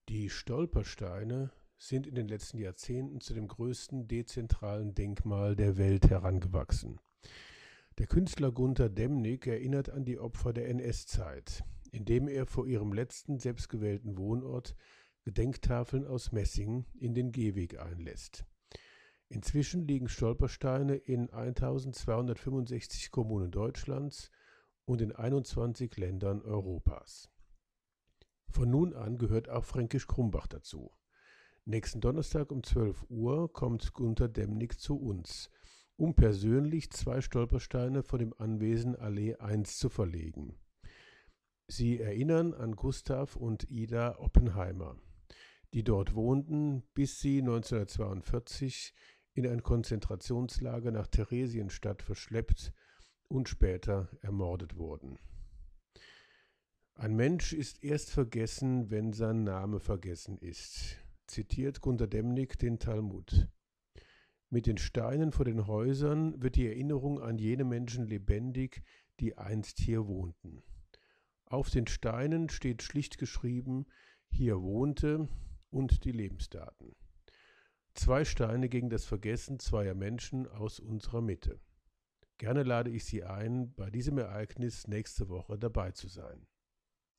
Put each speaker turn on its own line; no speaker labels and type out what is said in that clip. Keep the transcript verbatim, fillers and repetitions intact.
Die Stolpersteine sind in den letzten Jahrzehnten zu dem größten dezentralen Denkmal der Welt herangewachsen. Der Künstler Gunter Demnig erinnert an die Opfer der N S-Zeit, indem er vor ihrem letzten selbstgewählten Wohnort Gedenktafeln aus Messing in den Gehweg einlässt. Inzwischen liegen Stolpersteine in eintausendzweihundertfünfundsechzig Kommunen Deutschlands und in einundzwanzig Ländern Europas. Von nun an gehört auch Fränkisch Krumbach dazu. Nächsten Donnerstag um zwölf Uhr kommt Gunter Demnig zu uns, um persönlich zwei Stolpersteine von dem Anwesen Allee eins zu verlegen. Sie erinnern an Gustav und Ida Oppenheimer, die dort wohnten, bis sie neunzehnhundertzweiundvierzig in ein Konzentrationslager nach Theresienstadt verschleppt und später ermordet wurden. Ein Mensch ist erst vergessen, wenn sein Name vergessen ist, zitiert Gunter Demnig den Talmud. Mit den Steinen vor den Häusern wird die Erinnerung an jene Menschen lebendig, die einst hier wohnten. Auf den Steinen steht schlicht geschrieben: Hier wohnte und die Lebensdaten. Zwei Steine gegen das Vergessen zweier Menschen aus unserer Mitte. Gerne lade ich Sie ein, bei diesem Ereignis nächste Woche dabei zu sein.